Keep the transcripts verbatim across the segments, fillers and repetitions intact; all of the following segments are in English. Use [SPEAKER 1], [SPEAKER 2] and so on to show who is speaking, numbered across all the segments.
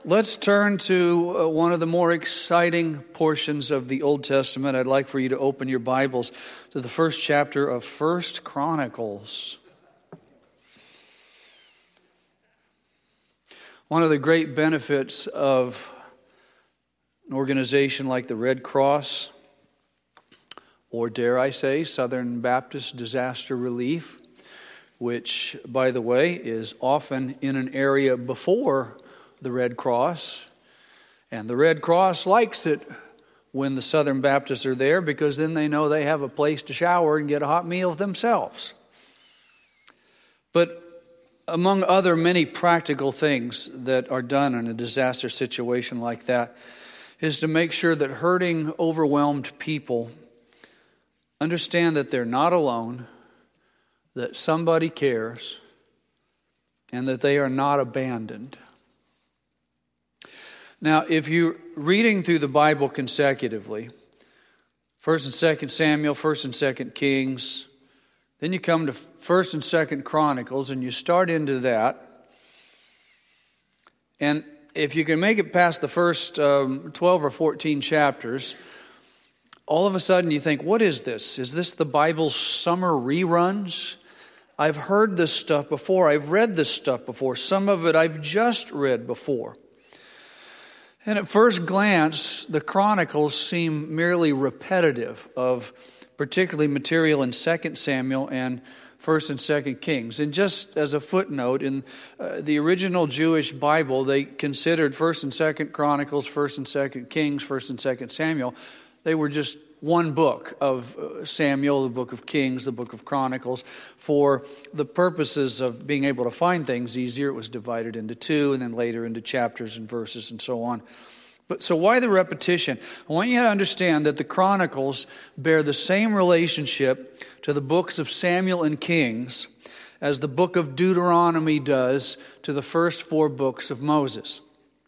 [SPEAKER 1] Let's turn to uh, one of the more exciting portions of the Old Testament. I'd like for you to open your Bibles to the first chapter of First Chronicles. One of the great benefits of an organization like the Red Cross, or dare I say, Southern Baptist Disaster Relief, which, by the way, is often in an area before the Red Cross, and the Red Cross likes it when the Southern Baptists are there because then they know they have a place to shower and get a hot meal themselves. But among other many practical things that are done in a disaster situation like that is to make sure that hurting, overwhelmed people understand that they're not alone, that somebody cares, and that they are not abandoned. Now, if you're reading through the Bible consecutively, First and Second Samuel, First and Second Kings, then you come to First and Second Chronicles, and you start into that. And if you can make it past the first um, twelve or fourteen chapters, all of a sudden you think, what is this? Is this the Bible's summer reruns? I've heard this stuff before. I've read this stuff before. Some of it I've just read before. And at first glance, the Chronicles seem merely repetitive of particularly material in Second Samuel and First and Second Kings. And just as a footnote, in uh, the original Jewish Bible, they considered First and Second Chronicles, First and Second Kings, First and Second Samuel. They were just one book of Samuel, the book of Kings, the book of Chronicles. For the purposes of being able to find things easier, it was divided into two and then later into chapters and verses and so on. But so why the repetition? I want you to understand that the Chronicles bear the same relationship to the books of Samuel and Kings as the book of Deuteronomy does to the first four books of Moses.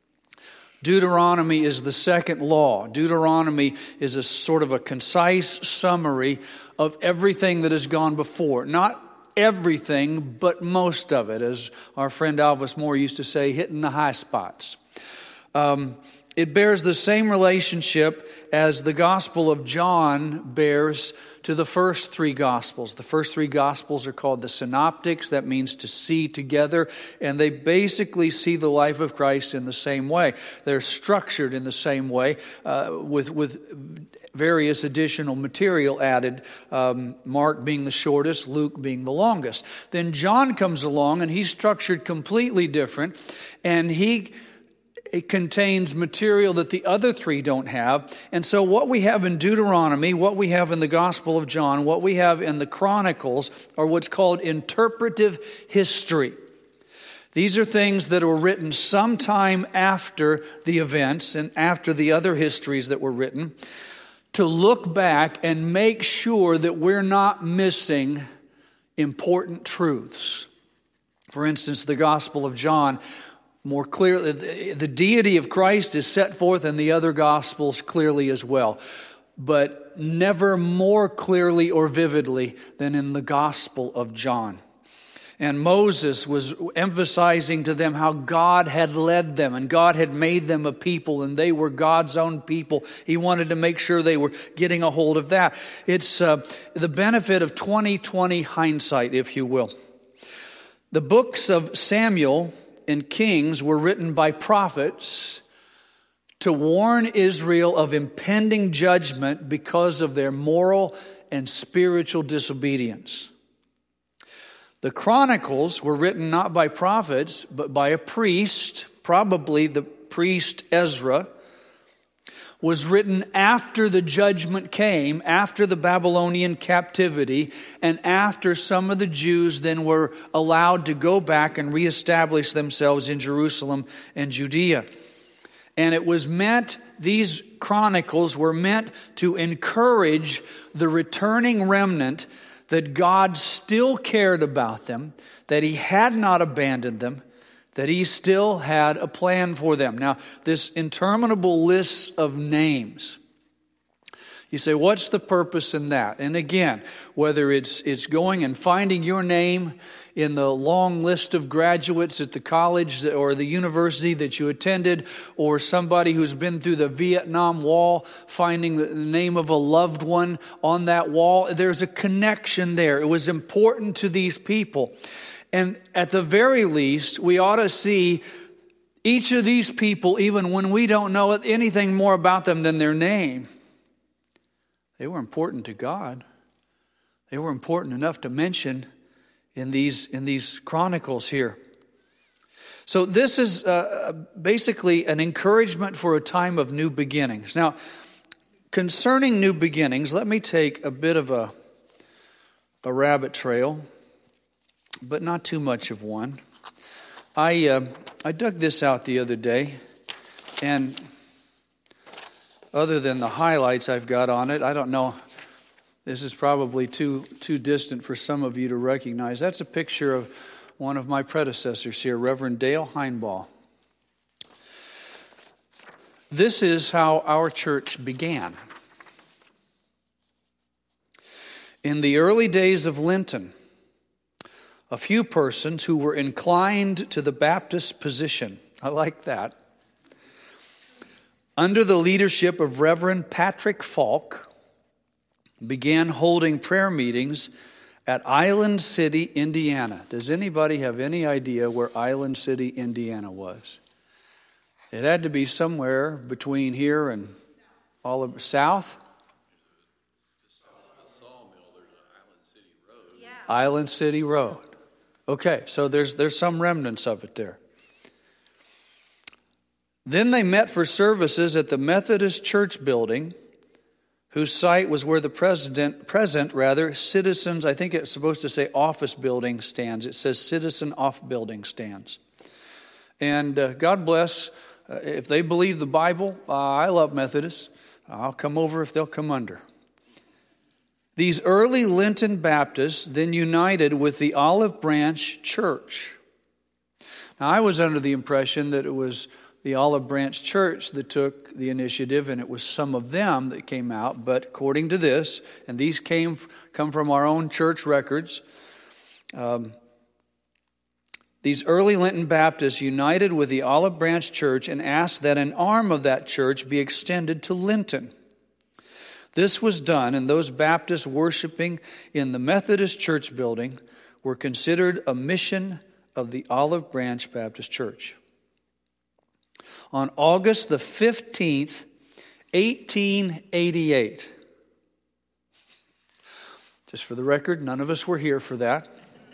[SPEAKER 1] Deuteronomy is the second law. Deuteronomy is a sort of a concise summary of everything that has gone before. Not everything, but most of it, as our friend Alvis Moore used to say, hitting the high spots. Um, it bears the same relationship as the Gospel of John bears to the first three Gospels. The first three Gospels are called the Synoptics. That means to see together. And they basically see the life of Christ in the same way. They're structured in the same way uh, with, with various additional material added. Um, Mark being the shortest, Luke being the longest. Then John comes along and he's structured completely different. And he... It contains material that the other three don't have. And so what we have in Deuteronomy, what we have in the Gospel of John, what we have in the Chronicles are what's called interpretive history. These are things that were written sometime after the events and after the other histories that were written to look back and make sure that we're not missing important truths. For instance, the Gospel of John, more clearly, the deity of Christ is set forth in the other Gospels clearly as well, but never more clearly or vividly than in the Gospel of John. And Moses was emphasizing to them how God had led them and God had made them a people and they were God's own people. He wanted to make sure they were getting a hold of that. It's uh, the benefit of twenty twenty hindsight, if you will. The books of Samuel and Kings were written by prophets to warn Israel of impending judgment because of their moral and spiritual disobedience. The Chronicles were written not by prophets, but by a priest, probably the priest Ezra, was written after the judgment came, after the Babylonian captivity, and after some of the Jews then were allowed to go back and reestablish themselves in Jerusalem and Judea. And it was meant, these chronicles were meant to encourage the returning remnant that God still cared about them, that He had not abandoned them, that He still had a plan for them. Now, this interminable list of names. You say, what's the purpose in that? And again, whether it's it's going and finding your name in the long list of graduates at the college or the university that you attended, or somebody who's been through the Vietnam Wall, finding the name of a loved one on that wall. There's a connection there. It was important to these people. And at the very least, we ought to see each of these people, even when we don't know anything more about them than their name, they were important to God. They were important enough to mention in these, in these chronicles here. So this is uh, basically an encouragement for a time of new beginnings. Now, concerning new beginnings, let me take a bit of a, a rabbit trail, but not too much of one. I uh, I dug this out the other day, and other than the highlights I've got on it, I don't know. This is probably too too distant for some of you to recognize. That's a picture of one of my predecessors here, Reverend Dale Heinbaugh. This is how our church began. In the early days of Linton, a few persons who were inclined to the Baptist position, I like that, under the leadership of Reverend Patrick Falk, began holding prayer meetings at Island City, Indiana. Does anybody have any idea where Island City, Indiana was? It had to be somewhere between here and all of south. Island City Road. Okay, so there's there's some remnants of it there. Then they met for services at the Methodist Church building, whose site was where the president, present rather, citizens, I think it's supposed to say office building stands. It says citizen off building stands. And uh, God bless, uh, if they believe the Bible, uh, I love Methodists. I'll come over if they'll come under. These early Linton Baptists then united with the Olive Branch Church. Now, I was under the impression that it was the Olive Branch Church that took the initiative, and it was some of them that came out. But according to this, and these came come from our own church records, um, these early Linton Baptists united with the Olive Branch Church and asked that an arm of that church be extended to Linton. This was done, and those Baptists worshiping in the Methodist Church building were considered a mission of the Olive Branch Baptist Church. On August the fifteenth, eighteen eighty-eight. Just for the record, none of us were here for that.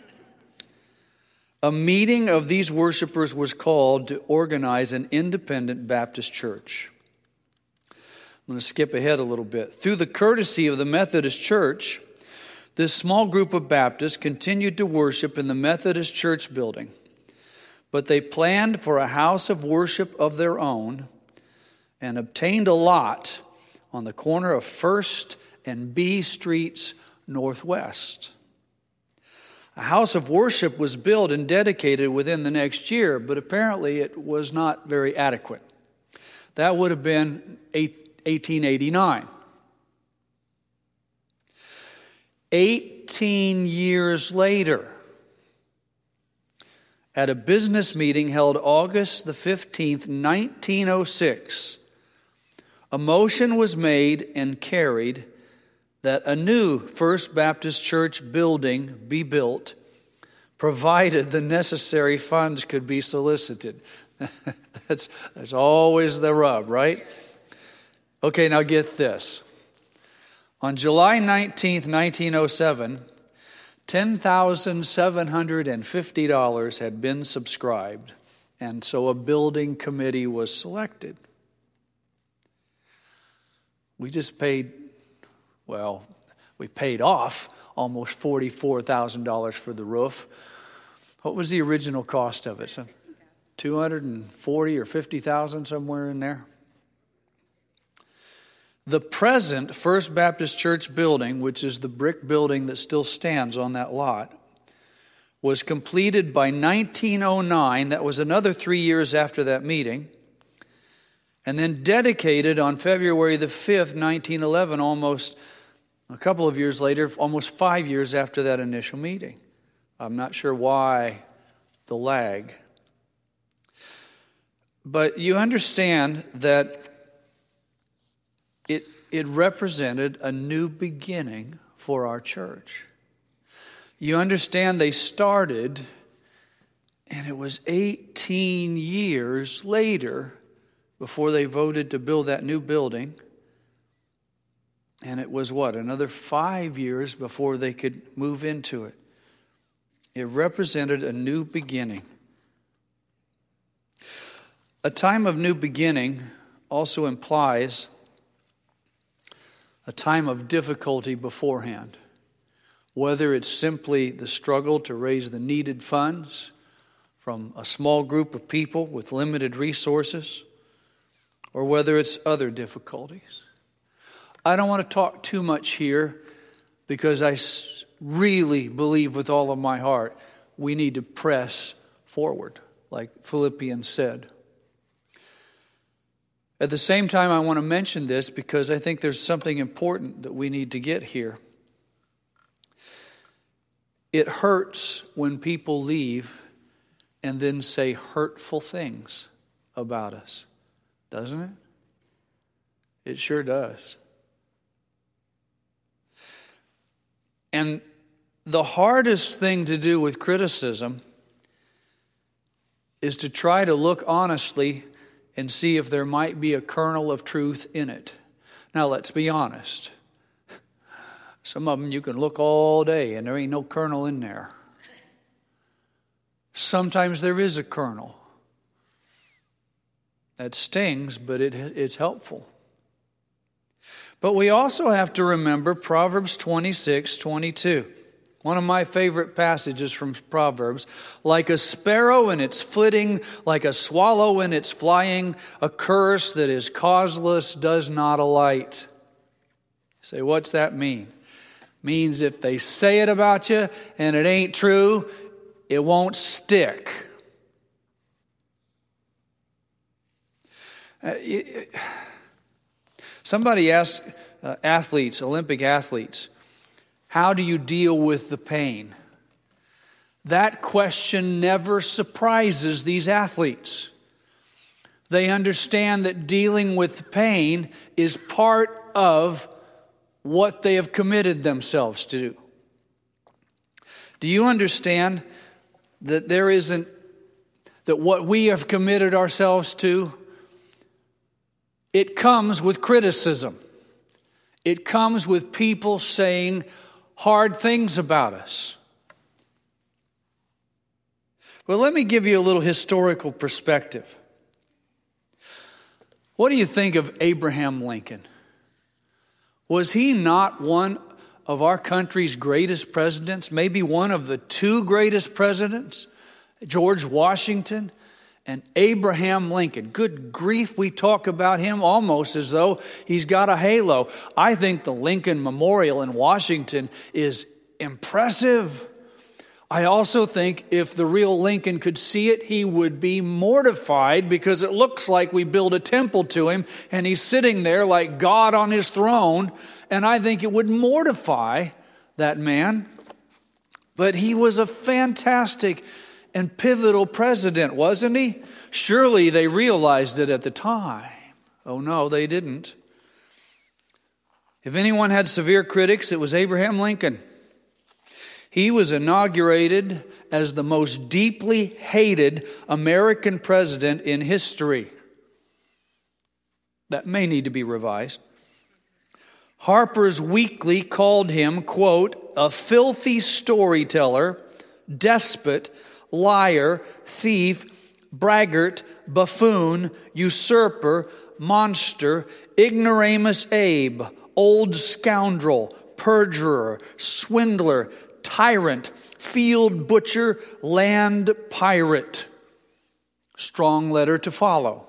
[SPEAKER 1] A meeting of these worshipers was called to organize an independent Baptist church. I'm going to skip ahead a little bit. Through the courtesy of the Methodist Church, this small group of Baptists continued to worship in the Methodist Church building. But they planned for a house of worship of their own and obtained a lot on the corner of First and B Streets Northwest. A house of worship was built and dedicated within the next year, but apparently it was not very adequate. That would have been eighteen eighty-nine. Eighteen years later, at a business meeting held August the fifteenth, nineteen oh six, a motion was made and carried that a new First Baptist Church building be built, provided the necessary funds could be solicited. that's, that's always the rub, right? Okay, now get this. On July nineteenth, nineteen oh seven, ten thousand seven hundred fifty dollars had been subscribed, and so a building committee was selected. We just paid, well, we paid off almost forty-four thousand dollars for the roof. What was the original cost of it? So two hundred forty or fifty thousand, somewhere in there. The present First Baptist Church building, which is the brick building that still stands on that lot, was completed by nineteen oh nine. That was another three years after that meeting. And then dedicated on February the fifth, nineteen eleven, almost a couple of years later, almost five years after that initial meeting. I'm not sure why the lag. But you understand that it, it represented a new beginning for our church. You understand they started, and it was eighteen years later before they voted to build that new building. And it was what, another five years before they could move into it. It represented a new beginning. A time of new beginning also implies a time of difficulty beforehand. Whether it's simply the struggle to raise the needed funds from a small group of people with limited resources, or whether it's other difficulties. I don't want to talk too much here because I really believe with all of my heart we need to press forward, like Philippians said. At the same time, I want to mention this because I think there's something important that we need to get here. It hurts when people leave and then say hurtful things about us, doesn't it? It sure does. And the hardest thing to do with criticism is to try to look honestly and see if there might be a kernel of truth in it. Now, let's be honest. Some of them you can look all day and there ain't no kernel in there. Sometimes there is a kernel. That stings, but it, it's helpful. But we also have to remember Proverbs twenty-six twenty-two. One of my favorite passages from Proverbs. Like a sparrow in its flitting, like a swallow in its flying, a curse that is causeless does not alight. You say, what's that mean? Means if they say it about you and it ain't true, it won't stick. Uh, it, Somebody asked uh, athletes, Olympic athletes, how do you deal with the pain? That question never surprises these athletes. They understand that dealing with pain is part of what they have committed themselves to do. Do you understand that there isn't, that what we have committed ourselves to, it comes with criticism. It comes with people saying hard things about us. Well, let me give you a little historical perspective. What do you think of Abraham Lincoln? Was he not one of our country's greatest presidents? Maybe one of the two greatest presidents? George Washington and Abraham Lincoln. Good grief, we talk about him almost as though he's got a halo. I think the Lincoln Memorial in Washington is impressive. I also think if the real Lincoln could see it, he would be mortified because it looks like we build a temple to him and he's sitting there like God on his throne. And I think it would mortify that man. But he was a fantastic and pivotal president, wasn't he? Surely they realized it at the time. Oh no, they didn't. If anyone had severe critics, it was Abraham Lincoln. He was inaugurated as the most deeply hated American president in history. That may need to be revised. Harper's Weekly called him, quote, a filthy storyteller, despot, liar, thief, braggart, buffoon, usurper, monster, ignoramus Abe, old scoundrel, perjurer, swindler, tyrant, field butcher, land pirate. Strong letter to follow.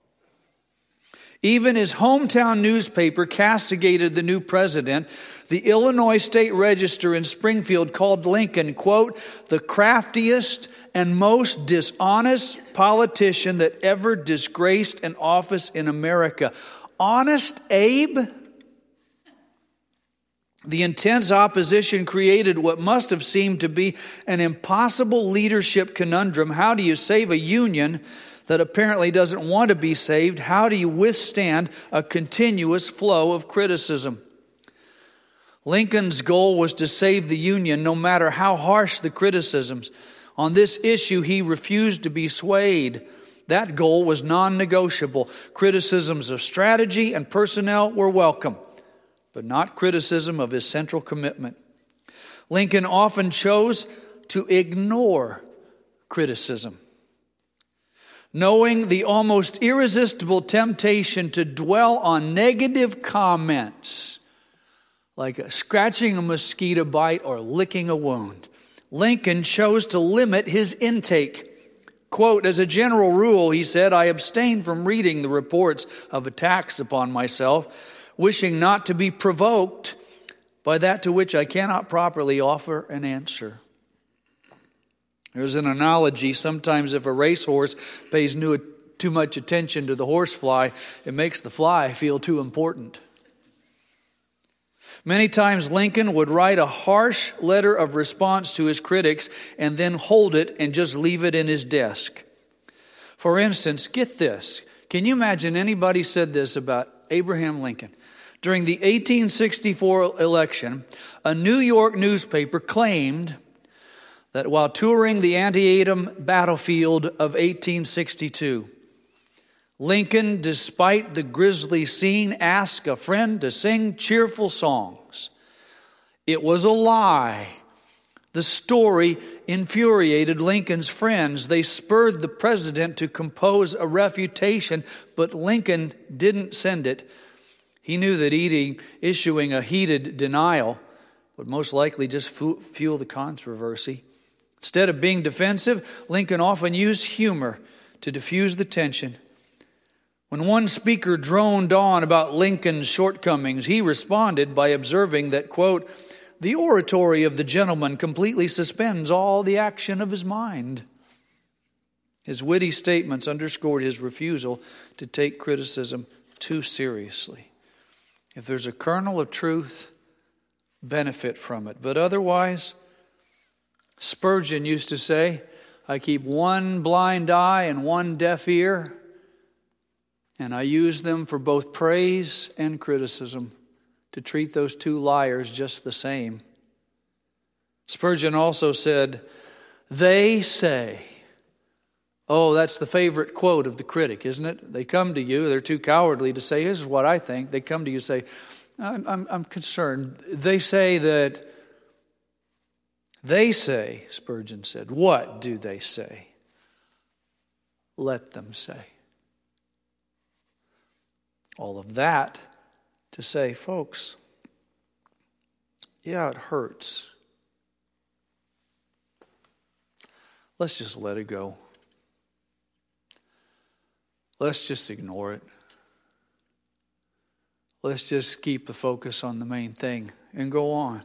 [SPEAKER 1] Even his hometown newspaper castigated the new president. The Illinois State Register in Springfield called Lincoln, quote, the craftiest and most dishonest politician that ever disgraced an office in America. Honest Abe? The intense opposition created what must have seemed to be an impossible leadership conundrum. How do you save a union that apparently doesn't want to be saved? How do you withstand a continuous flow of criticism? Lincoln's goal was to save the Union no matter how harsh the criticisms. On this issue, he refused to be swayed. That goal was non-negotiable. Criticisms of strategy and personnel were welcome, but not criticism of his central commitment. Lincoln often chose to ignore criticism. Knowing the almost irresistible temptation to dwell on negative comments, like scratching a mosquito bite or licking a wound, Lincoln chose to limit his intake. Quote, as a general rule, he said, I abstain from reading the reports of attacks upon myself, wishing not to be provoked by that to which I cannot properly offer an answer. There's an analogy. Sometimes if a racehorse pays new, too much attention to the horsefly, it makes the fly feel too important. Many times Lincoln would write a harsh letter of response to his critics and then hold it and just leave it in his desk. For instance, get this. Can you imagine anybody said this about Abraham Lincoln? During the eighteen sixty-four election, a New York newspaper claimed that while touring the Antietam battlefield of eighteen sixty-two, Lincoln, despite the grisly scene, asked a friend to sing cheerful songs. It was a lie. The story infuriated Lincoln's friends. They spurred the president to compose a refutation, but Lincoln didn't send it. He knew that eating, issuing a heated denial would most likely just fuel the controversy. Instead of being defensive, Lincoln often used humor to diffuse the tension. When one speaker droned on about Lincoln's shortcomings, he responded by observing that, quote, the oratory of the gentleman completely suspends all the action of his mind. His witty statements underscored his refusal to take criticism too seriously. If there's a kernel of truth, benefit from it. But otherwise, Spurgeon used to say, I keep one blind eye and one deaf ear, and I use them for both praise and criticism, to treat those two liars just the same. Spurgeon also said, they say. Oh, that's the favorite quote of the critic, isn't it? They come to you, they're too cowardly to say, this is what I think. They come to you and say, I'm, I'm, I'm concerned. They say that, they say, Spurgeon said. What do they say? Let them say. All of that to say, folks, yeah, it hurts. Let's just let it go. Let's just ignore it. Let's just keep the focus on the main thing and go on.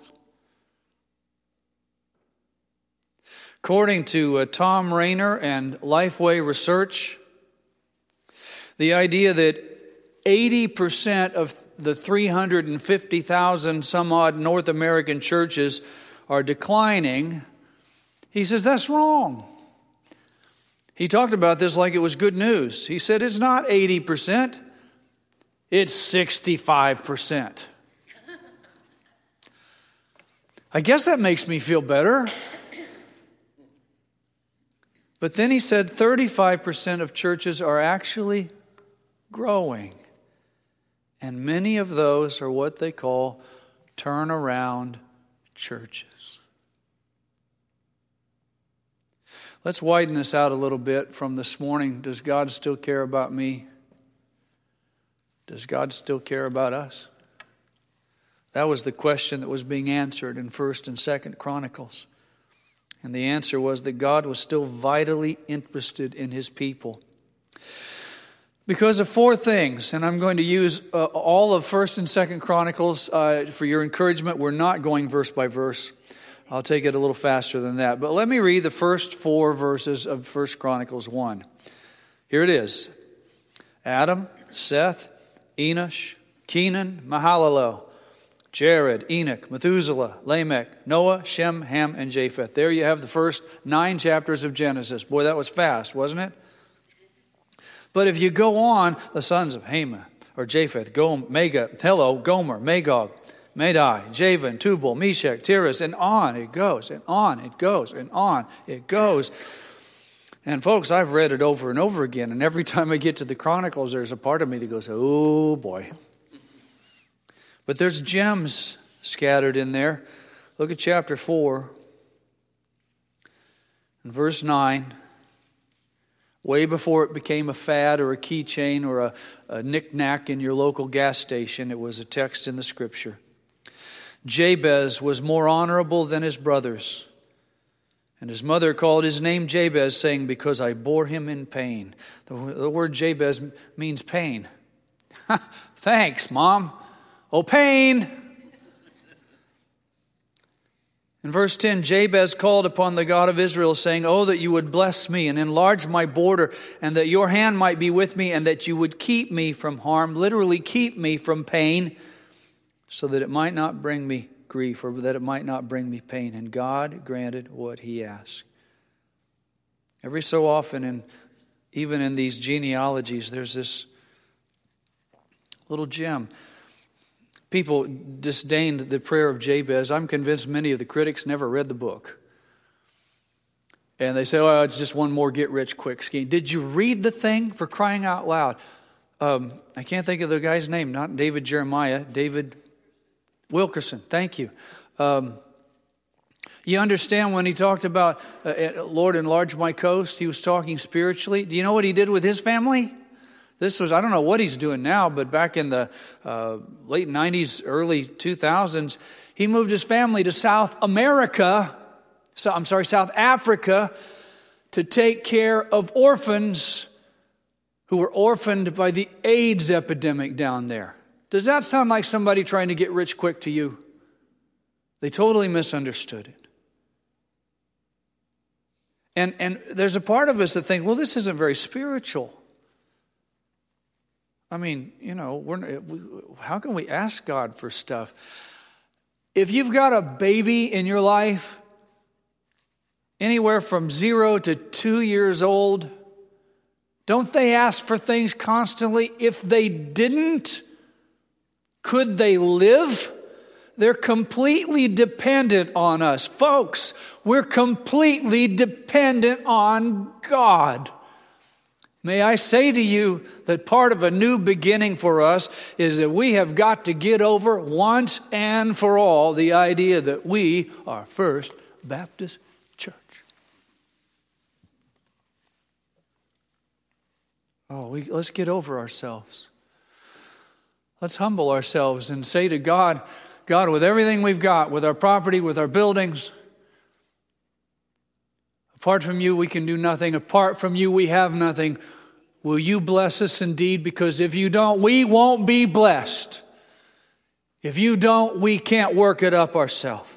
[SPEAKER 1] According to uh, Tom Rainer and Lifeway Research, the idea that eighty percent of the three hundred fifty thousand some odd North American churches are declining, he says that's wrong. He talked about this like it was good news. He said it's not eighty percent, it's sixty-five percent. I guess that makes me feel better. But then he said thirty-five percent of churches are actually growing. And many of those are what they call turnaround churches. Let's widen this out a little bit from this morning. Does God still care about me? Does God still care about us? That was the question that was being answered in First and Second Chronicles. And the answer was that God was still vitally interested in His people. Because of four things, and I'm going to use uh, all of First and Second Chronicles uh, for your encouragement. We're not going verse by verse. I'll take it a little faster than that. But let me read the first four verses of First Chronicles one. Here it is. Adam, Seth, Enosh, Kenan, Mahalalel, Jared, Enoch, Methuselah, Lamech, Noah, Shem, Ham, and Japheth. There you have the first nine chapters of Genesis. Boy, that was fast, wasn't it? But if you go on, the sons of Ham, or Japheth, Gom, Mega, Hello, Gomer, Magog, Madai, Javan, Tubal, Meshach, Tiras, and on it goes, and on it goes, and on it goes. And folks, I've read it over and over again, and every time I get to the Chronicles, there's a part of me that goes, oh boy. But there's gems scattered in there. Look at chapter four, and verse nine. Way before it became a fad or a keychain or a, a knick-knack in your local gas station, it was a text in the Scripture. Jabez was more honorable than his brothers, and his mother called his name Jabez, saying, because I bore him in pain. The, the word Jabez means pain. Thanks, Mom. Oh, pain. In verse ten, Jabez called upon the God of Israel, saying, oh, that you would bless me and enlarge my border, and that your hand might be with me, and that you would keep me from harm, literally keep me from pain, so that it might not bring me grief, or that it might not bring me pain. And God granted what he asked. Every so often, and even in these genealogies, there's this little gem. People disdained the prayer of Jabez. I'm convinced many of the critics never read the book. And they say, oh, it's just one more get-rich-quick scheme. Did you read the thing, for crying out loud? Um, I can't think of the guy's name. Not David Jeremiah. David Wilkerson. Thank you. Um, you understand when he talked about, uh, Lord, enlarge my coast, he was talking spiritually. Do you know what he did with his family? This was, I don't know what he's doing now, but back in the uh, late nineties, early two thousands, he moved his family to South America, so, I'm sorry, South Africa, to take care of orphans who were orphaned by the AIDS epidemic down there. Does that sound like somebody trying to get rich quick to you? They totally misunderstood it. And, and there's a part of us that think, well, this isn't very spiritual. I mean, you know, we're, we, how can we ask God for stuff? If you've got a baby in your life, anywhere from zero to two years old, don't they ask for things constantly? If they didn't, could they live? They're completely dependent on us. Folks, we're completely dependent on God. May I say to you that part of a new beginning for us is that we have got to get over once and for all the idea that we are First Baptist Church. Oh, we, let's get over ourselves. Let's humble ourselves and say to God, God, with everything we've got, with our property, with our buildings, apart from you, we can do nothing. Apart from you, we have nothing. Will you bless us indeed? Because if you don't, we won't be blessed. If you don't, we can't work it up ourselves.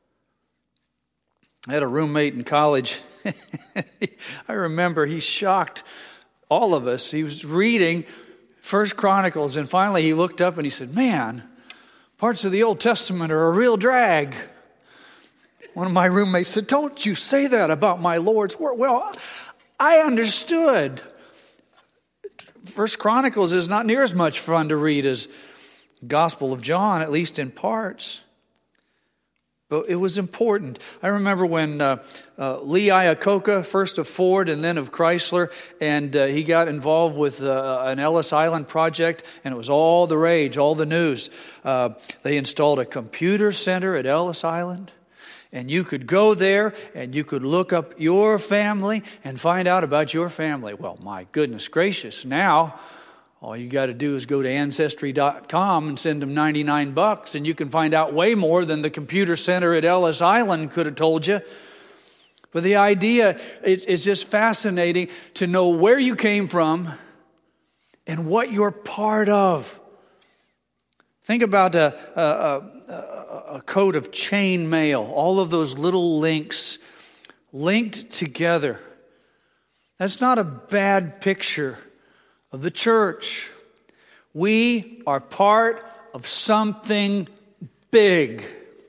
[SPEAKER 1] I had a roommate in college. I remember he shocked all of us. He was reading First Chronicles, and finally he looked up and he said, man, parts of the Old Testament are a real drag. One of my roommates said, don't you say that about my Lord's word. Well, I understood. First Chronicles is not near as much fun to read as Gospel of John, at least in parts. But it was important. I remember when uh, uh, Lee Iacocca, first of Ford and then of Chrysler, and uh, he got involved with uh, an Ellis Island project, and it was all the rage, all the news. Uh, they installed a computer center at Ellis Island, and you could go there and you could look up your family and find out about your family. Well, my goodness gracious, now all you got to do is go to Ancestry dot com and send them ninety-nine bucks, and you can find out way more than the computer center at Ellis Island could have told you. But the idea is, is just fascinating to know where you came from and what you're part of. Think about a, a, a, a coat of chain mail, all of those little links linked together. That's not a bad picture of the church. We are part of something big,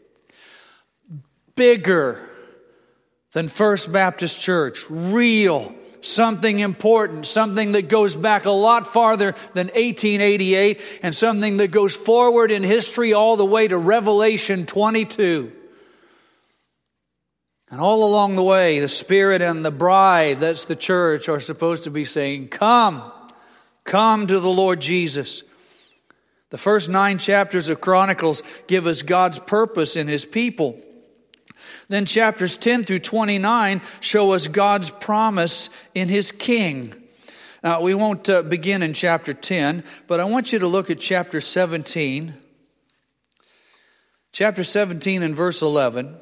[SPEAKER 1] bigger than First Baptist Church, real, something important, something that goes back a lot farther than eighteen eighty-eight, and something that goes forward in history all the way to Revelation twenty-two. And all along the way, the Spirit and the bride, that's the church, are supposed to be saying, come, come to the Lord Jesus. The first nine chapters of Chronicles give us God's purpose in His people. Then chapters ten through twenty-nine show us God's promise in His King. Now, we won't uh, begin in chapter ten, but I want you to look at chapter seventeen. Chapter seventeen and verse eleven.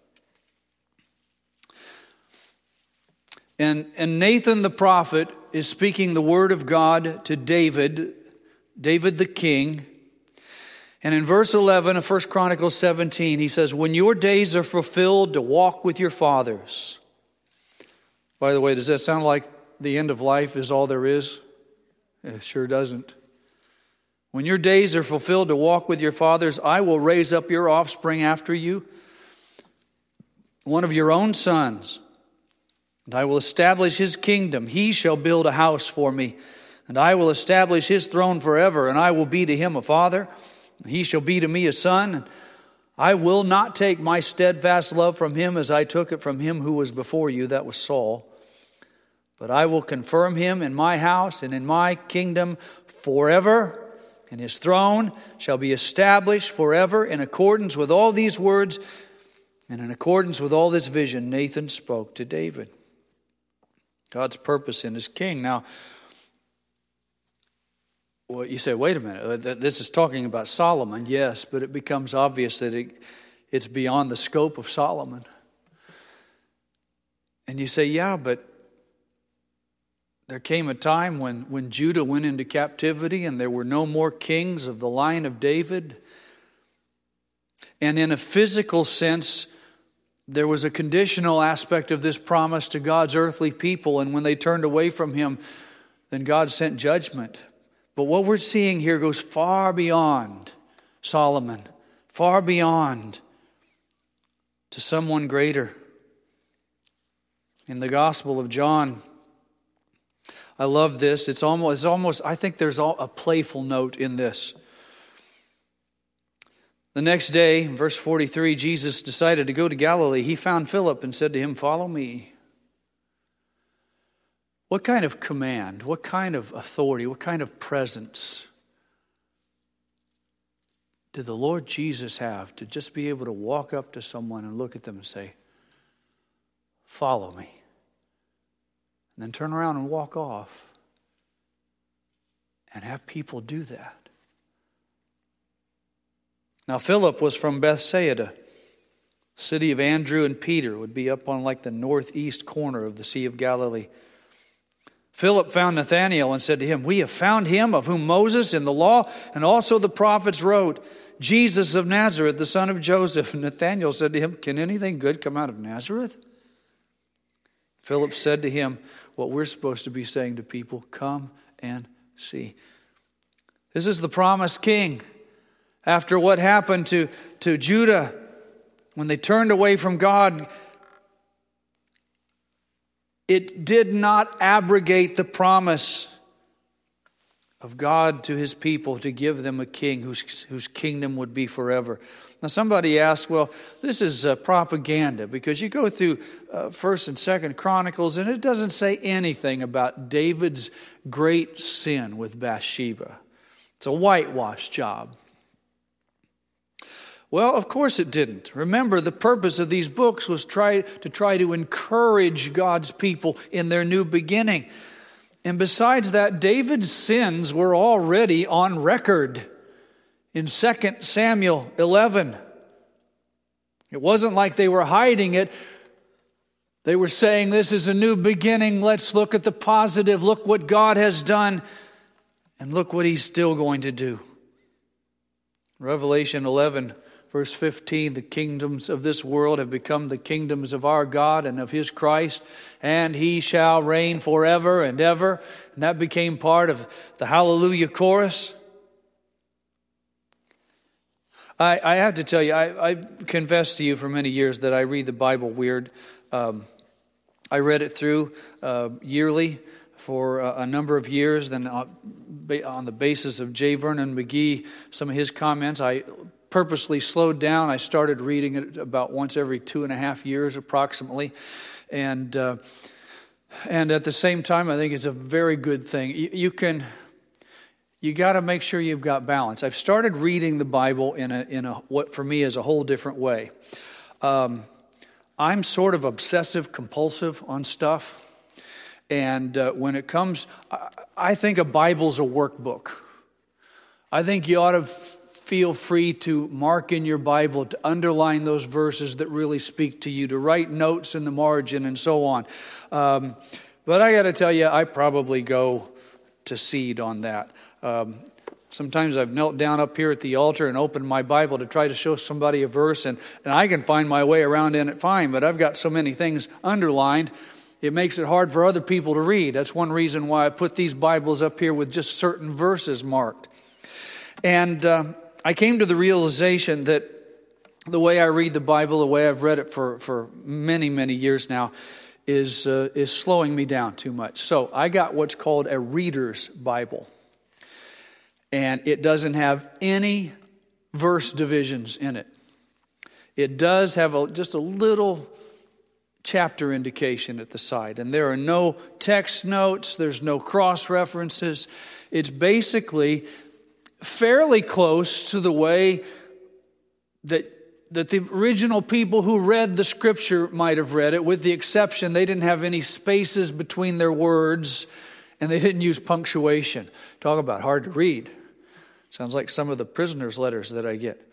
[SPEAKER 1] And, and Nathan the prophet is speaking the word of God to David, David the king. And in verse eleven of First Chronicles seventeen, he says, when your days are fulfilled to walk with your fathers. By the way, does that sound like the end of life is all there is? It sure doesn't. When your days are fulfilled to walk with your fathers, I will raise up your offspring after you, one of your own sons. And I will establish his kingdom. He shall build a house for me. And I will establish his throne forever. And I will be to him a father. And he shall be to me a son. And I will not take my steadfast love from him as I took it from him who was before you. That was Saul. But I will confirm him in my house and in my kingdom forever. And his throne shall be established forever in accordance with all these words. And in accordance with all this vision, Nathan spoke to David. God's purpose in His king. Now, well, you say, wait a minute, this is talking about Solomon. Yes, but it becomes obvious that it, it's beyond the scope of Solomon. And you say, yeah, but there came a time when, when Judah went into captivity and there were no more kings of the line of David. And in a physical sense, there was a conditional aspect of this promise to God's earthly people, and when they turned away from Him, then God sent judgment. But what we're seeing here goes far beyond Solomon, far beyond to someone greater. In the Gospel of John, I love this. It's almost, it's almost I think there's a playful note in this. The next day, verse forty-three, Jesus decided to go to Galilee. He found Philip and said to him, follow me. What kind of command, what kind of authority, what kind of presence did the Lord Jesus have to just be able to walk up to someone and look at them and say, follow me? And then turn around and walk off and have people do that. Now, Philip was from Bethsaida, city of Andrew and Peter, would be up on like the northeast corner of the Sea of Galilee. Philip found Nathanael and said to him, we have found him of whom Moses in the law and also the prophets wrote, Jesus of Nazareth, the son of Joseph. And Nathanael said to him, can anything good come out of Nazareth? Philip said to him what we're supposed to be saying to people, come and see. This is the promised king. After what happened to, to Judah, when they turned away from God, it did not abrogate the promise of God to His people to give them a king whose, whose kingdom would be forever. Now somebody asks, well, this is uh, propaganda, because you go through uh, First and Second Chronicles and it doesn't say anything about David's great sin with Bathsheba. It's a whitewash job. Well, of course it didn't. Remember, the purpose of these books was try to try to encourage God's people in their new beginning. And besides that, David's sins were already on record in Second Samuel eleven. It wasn't like they were hiding it. They were saying, this is a new beginning. Let's look at the positive. Look what God has done. And look what He's still going to do. Revelation eleven. Verse fifteen, the kingdoms of this world have become the kingdoms of our God and of His Christ, and He shall reign forever and ever. And that became part of the Hallelujah chorus. I, I have to tell you, I, I've confessed to you for many years that I read the Bible weird. Um, I read it through uh, yearly for a, a number of years. Then uh, on the basis of J. Vernon McGee, some of his comments, I purposely slowed down. I started reading it about once every two and a half years approximately. And uh, and at the same time, I think it's a very good thing. You, you can... You got to make sure you've got balance. I've started reading the Bible in a in a what for me is a whole different way. Um, I'm sort of obsessive compulsive on stuff, and uh, when it comes, I, I think a Bible's a workbook. I think you ought to f- feel free to mark in your Bible, to underline those verses that really speak to you, to write notes in the margin, and so on. Um, but I got to tell you, I probably go to seed on that. Um, sometimes I've knelt down up here at the altar and opened my Bible to try to show somebody a verse, and, and I can find my way around in it fine, but I've got so many things underlined, it makes it hard for other people to read. That's one reason why I put these Bibles up here with just certain verses marked. And uh, I came to the realization that the way I read the Bible, the way I've read it for, for many, many years now, is uh, is slowing me down too much. So I got what's called a reader's Bible. And it doesn't have any verse divisions in it. It does have a, just a little chapter indication at the side. And there are no text notes. There's no cross references. It's basically fairly close to the way that, that the original people who read the Scripture might have read it, with the exception they didn't have any spaces between their words and they didn't use punctuation. Talk about hard to read. Sounds like some of the prisoners' letters that I get.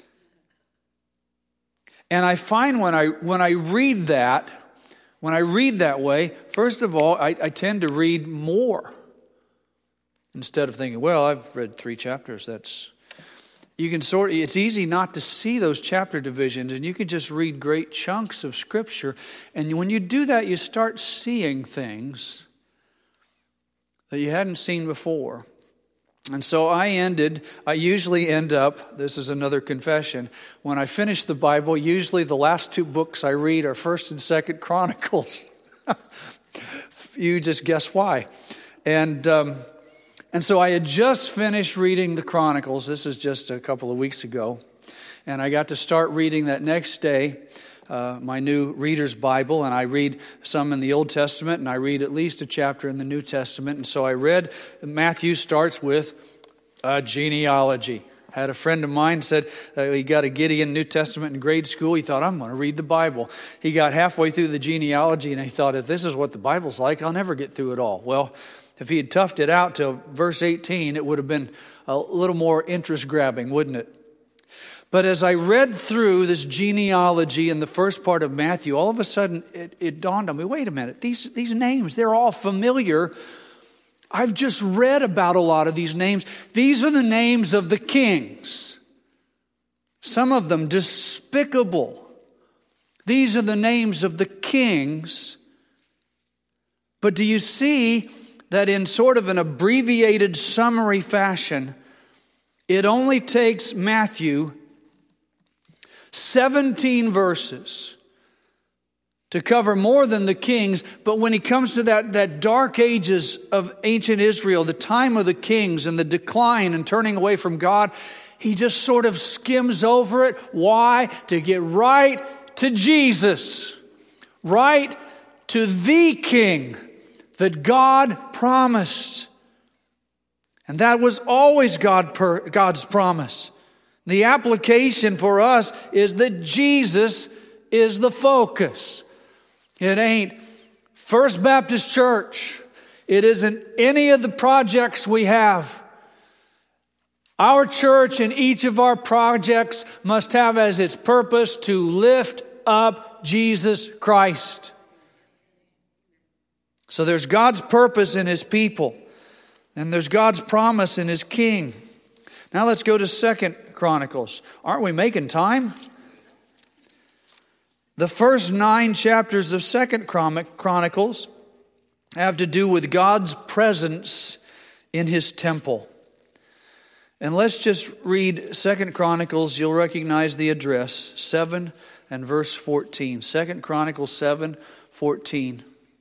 [SPEAKER 1] And I find when I when I read that, when I read that way, first of all, I, I tend to read more. Instead of thinking, well, I've read three chapters, that's... You can sort of, it's easy not to see those chapter divisions, and you can just read great chunks of Scripture. And when you do that, you start seeing things that you hadn't seen before. And so I ended, I usually end up, this is another confession, when I finish the Bible, usually the last two books I read are First and Second Chronicles. You just guess why. And um, and so I had just finished reading the Chronicles. This is just a couple of weeks ago. And I got to start reading that next day, uh, my new Reader's Bible. And I read some in the Old Testament, and I read at least a chapter in the New Testament. And so I read, Matthew starts with a genealogy. I had a friend of mine said uh, he got a Gideon New Testament in grade school. He thought, I'm going to read the Bible. He got halfway through the genealogy, and he thought, if this is what the Bible's like, I'll never get through it all. Well, if he had toughed it out to verse eighteen, it would have been a little more interest-grabbing, wouldn't it? But as I read through this genealogy in the first part of Matthew, all of a sudden it, it dawned on me, wait a minute, these, these names, they're all familiar. I've just read about a lot of these names. These are the names of the kings. Some of them despicable. These are the names of the kings. But do you see that in sort of an abbreviated summary fashion, it only takes Matthew seventeen verses to cover more than the kings, but when he comes to that, that dark ages of ancient Israel, the time of the kings and the decline and turning away from God, he just sort of skims over it. Why? To get right to Jesus, right to the King that God promised. And that was always God per, God's promise. The application for us is that Jesus is the focus. It ain't First Baptist Church. It isn't any of the projects we have. Our church and each of our projects must have as its purpose to lift up Jesus Christ. So there's God's purpose in His people, and there's God's promise in His King. Now let's go to Second Chronicles. Aren't we making time? The first nine chapters of Second Chronicles have to do with God's presence in His temple. And let's just read Second Chronicles. You'll recognize the address, seven and verse fourteen. Second Chronicles seven, fourteen.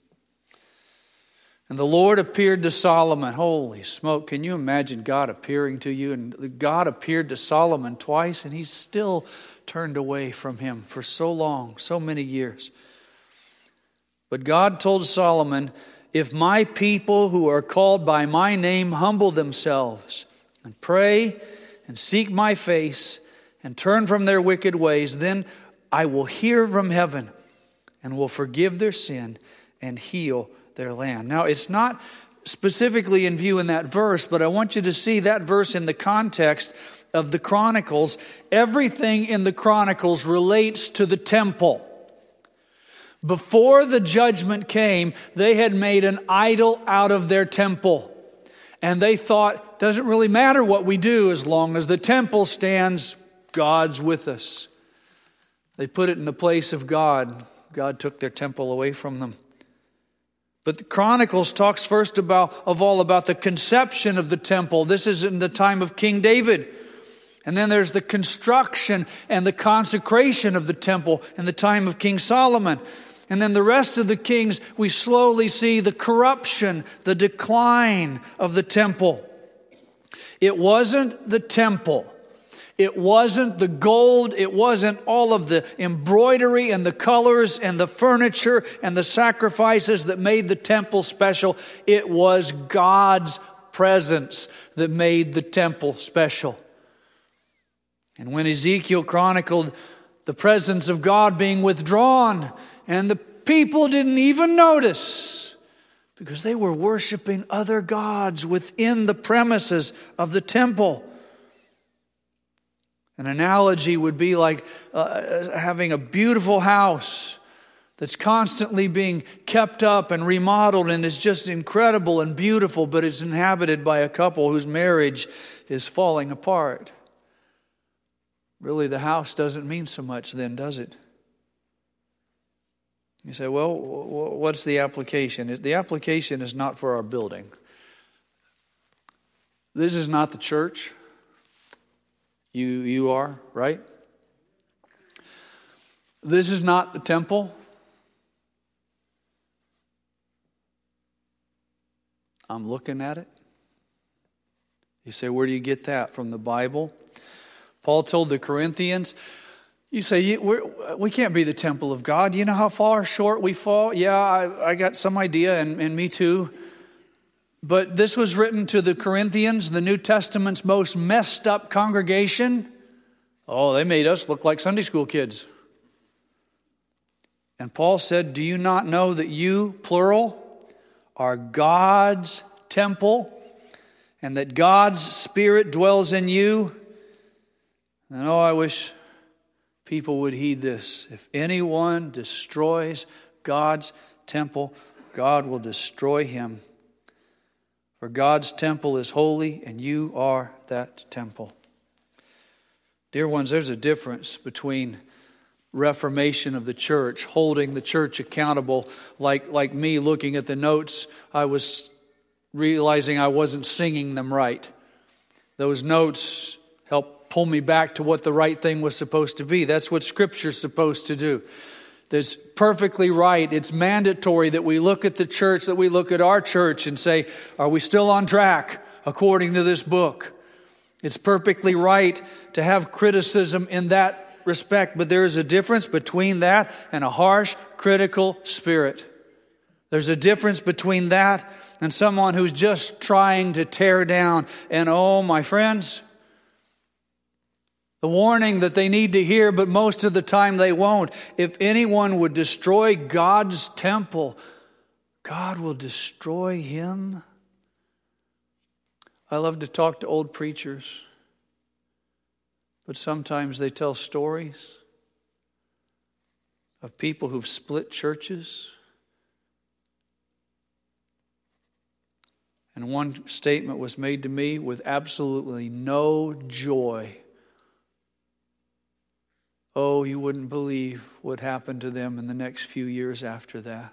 [SPEAKER 1] And the Lord appeared to Solomon. Holy smoke, can you imagine God appearing to you? And God appeared to Solomon twice, and he still turned away from him for so long, so many years. But God told Solomon, if my people who are called by my name humble themselves and pray and seek my face and turn from their wicked ways, then I will hear from heaven and will forgive their sin and heal their land. Now, it's not specifically in view in that verse, but I want you to see that verse in the context of the Chronicles. Everything in the Chronicles relates to the temple. Before the judgment came, they had made an idol out of their temple. And they thought, doesn't really matter what we do as long as the temple stands, God's with us. They put it in the place of God. God took their temple away from them. But the Chronicles talks first about, of all about the conception of the temple. This is in the time of King David. And then there's the construction and the consecration of the temple in the time of King Solomon. And then the rest of the kings, we slowly see the corruption, the decline of the temple. It wasn't the temple. It wasn't the gold. It wasn't all of the embroidery and the colors and the furniture and the sacrifices that made the temple special. It was God's presence that made the temple special. And when Ezekiel chronicled the presence of God being withdrawn, and the people didn't even notice because they were worshiping other gods within the premises of the temple. An analogy would be like uh, having a beautiful house that's constantly being kept up and remodeled and is just incredible and beautiful, but it's inhabited by a couple whose marriage is falling apart. Really, the house doesn't mean so much then, does it? You say, well, what's the application? The application is not for our building. This is not the church. You, you are, right? This is not the temple. I'm looking at it. You say, where do you get that? From the Bible? Paul told the Corinthians, you say, we're, we can't be the temple of God. You know how far short we fall? Yeah, I, I got some idea, and, and me too. But this was written to the Corinthians, the New Testament's most messed up congregation. Oh, they made us look like Sunday school kids. And Paul said, do you not know that you, plural, are God's temple, and that God's Spirit dwells in you? And oh, I wish people would heed this. If anyone destroys God's temple, God will destroy him. For God's temple is holy, and you are that temple. Dear ones, there's a difference between reformation of the church, holding the church accountable, like, like me looking at the notes, I was realizing I wasn't singing them right. Those notes helped pull me back to what the right thing was supposed to be. That's what Scripture's supposed to do. That's perfectly right. It's mandatory that we look at the church, that we look at our church and say, are we still on track according to this book? It's perfectly right to have criticism in that respect, but there is a difference between that and a harsh, critical spirit. There's a difference between that and someone who's just trying to tear down. And oh, my friends, the warning that they need to hear, but most of the time they won't. If anyone would destroy God's temple, God will destroy him. I love to talk to old preachers, but sometimes they tell stories of people who've split churches. And one statement was made to me with absolutely no joy. Oh, you wouldn't believe what happened to them in the next few years after that.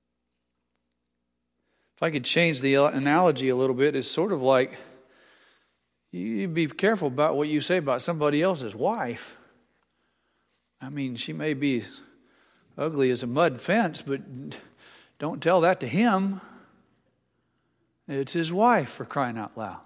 [SPEAKER 1] If I could change the analogy a little bit, it's sort of like You be careful about what you say about somebody else's wife. I mean, she may be ugly as a mud fence, but don't tell that to him. It's his wife, for crying out loud.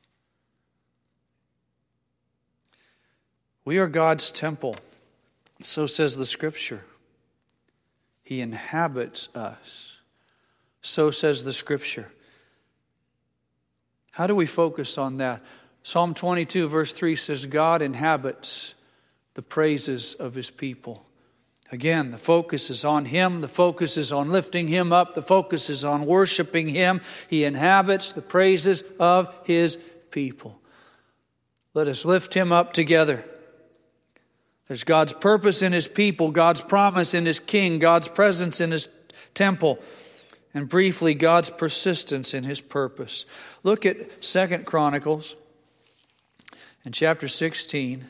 [SPEAKER 1] We are God's temple. So says the Scripture. He inhabits us. So says the Scripture. How do we focus on that? Psalm twenty-two verse three says, God inhabits the praises of His people. Again, the focus is on Him. The focus is on lifting Him up. The focus is on worshiping Him. He inhabits the praises of His people. Let us lift Him up together. There's God's purpose in His people, God's promise in His King, God's presence in His temple, and briefly, God's persistence in His purpose. Look at Second Chronicles in chapter sixteen.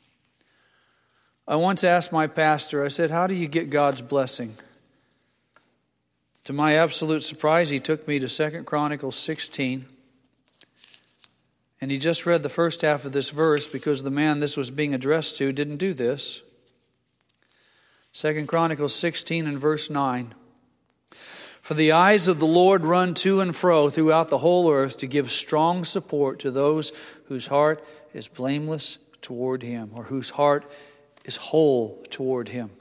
[SPEAKER 1] I once asked my pastor, I said, how do you get God's blessing? To my absolute surprise, he took me to Second Chronicles sixteen. And he just read the first half of this verse because the man this was being addressed to didn't do this. Second Chronicles sixteen and verse nine. For the eyes of the Lord run to and fro throughout the whole earth to give strong support to those whose heart is blameless toward Him, or whose heart is whole toward Him.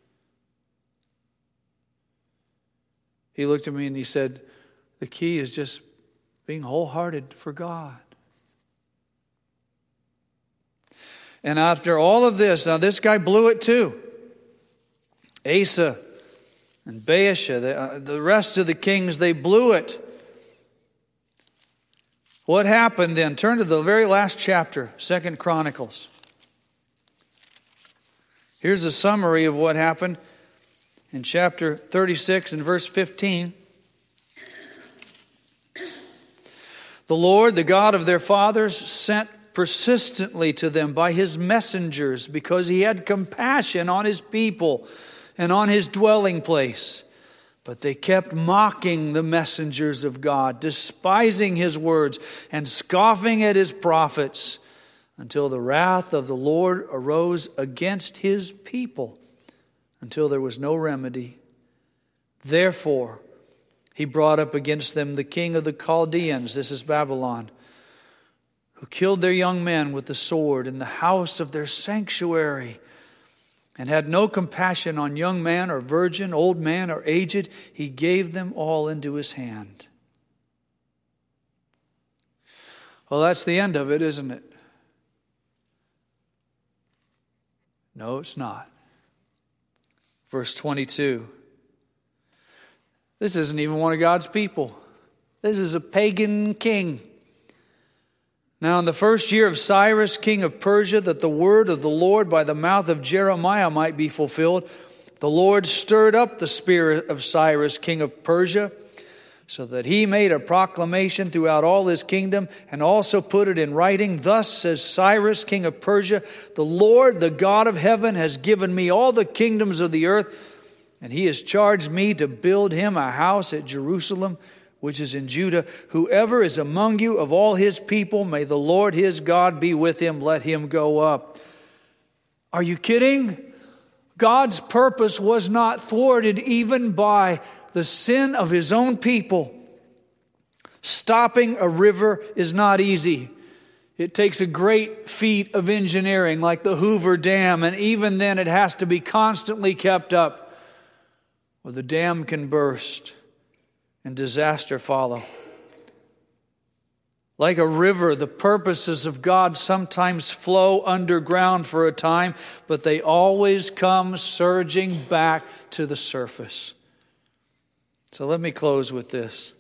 [SPEAKER 1] He looked at me and he said, the key is just being wholehearted for God. And after all of this, now this guy blew it too. Asa and Baasha, the, uh, the rest of the kings, they blew it. What happened then? Turn to the very last chapter, Second Chronicles. Here's a summary of what happened in chapter thirty-six and verse fifteen. The Lord, the God of their fathers, sent persistently to them by His messengers because He had compassion on His people and on His dwelling place. But they kept mocking the messengers of God, despising His words and scoffing at His prophets, until the wrath of the Lord arose against His people, until there was no remedy. Therefore, He brought up against them the king of the Chaldeans, this is Babylon, who killed their young men with the sword in the house of their sanctuary, and had no compassion on young man or virgin, old man or aged. He gave them all into his hand. Well, that's the end of it, isn't it? No, it's not. Verse twenty-two. This isn't even one of God's people. This is a pagan king. Now, in the first year of Cyrus, king of Persia, that the word of the Lord by the mouth of Jeremiah might be fulfilled, the Lord stirred up the spirit of Cyrus, king of Persia, so that he made a proclamation throughout all his kingdom and also put it in writing. Thus says Cyrus, king of Persia, the Lord, the God of heaven, has given me all the kingdoms of the earth, and He has charged me to build Him a house at Jerusalem, which is in Judah. Whoever is among you of all His people, may the Lord His God be with him. Let him go up. Are you kidding? God's purpose was not thwarted even by the sin of His own people. Stopping a river is not easy. It takes a great feat of engineering like the Hoover Dam, and even then it has to be constantly kept up, or the dam can burst and disaster follow. Like a river, the purposes of God sometimes flow underground for a time, but they always come surging back to the surface. So let me close with this.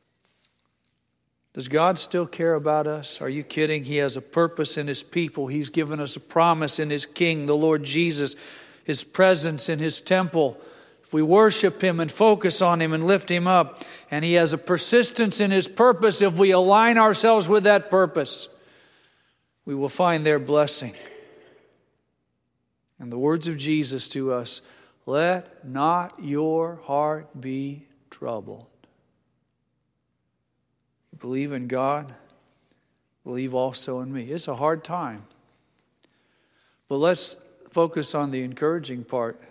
[SPEAKER 1] Does God still care about us? Are you kidding? He has a purpose in His people. He's given us a promise in His King, the Lord Jesus, His presence in His temple. If we worship Him and focus on Him and lift Him up, and He has a persistence in His purpose, if we align ourselves with that purpose, we will find their blessing. And the words of Jesus to us, let not your heart be troubled. You believe in God? believe also in me. It's a hard time. But let's focus on the encouraging part.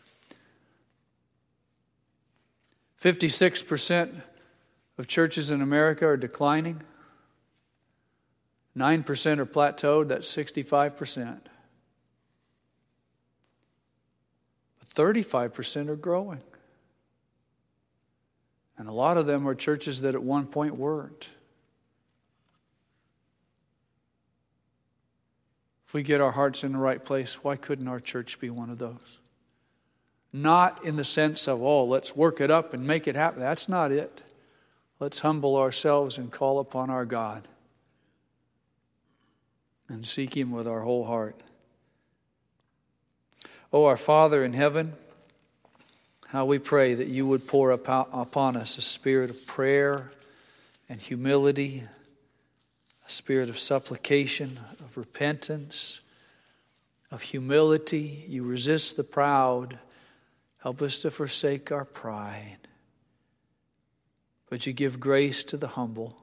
[SPEAKER 1] fifty-six percent of churches in America are declining. nine percent are plateaued. That's sixty-five percent. But thirty-five percent are growing. And a lot of them are churches that at one point weren't. If we get our hearts in the right place, why couldn't our church be one of those? Not in the sense of, oh, let's work it up and make it happen. That's not it. Let's humble ourselves and call upon our God and seek Him with our whole heart. Oh, our Father in heaven, how we pray that You would pour upon us a spirit of prayer and humility, a spirit of supplication, of repentance, of humility. You resist the proud. Help us to forsake our pride. But You give grace to the humble.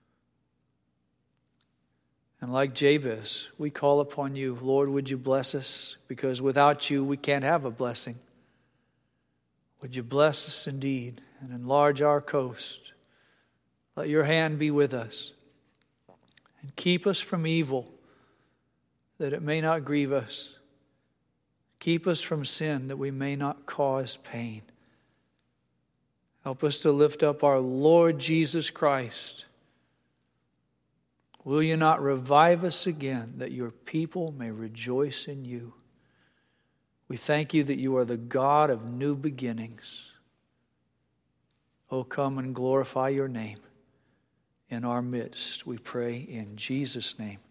[SPEAKER 1] And like Jabez, we call upon You. Lord, would You bless us? Because without You, we can't have a blessing. Would You bless us indeed and enlarge our coast? Let Your hand be with us. And keep us from evil, that it may not grieve us. Keep us from sin, that we may not cause pain. Help us to lift up our Lord Jesus Christ. Will You not revive us again, that Your people may rejoice in You? We thank You that You are the God of new beginnings. Oh, come and glorify Your name in our midst, we pray in Jesus' name.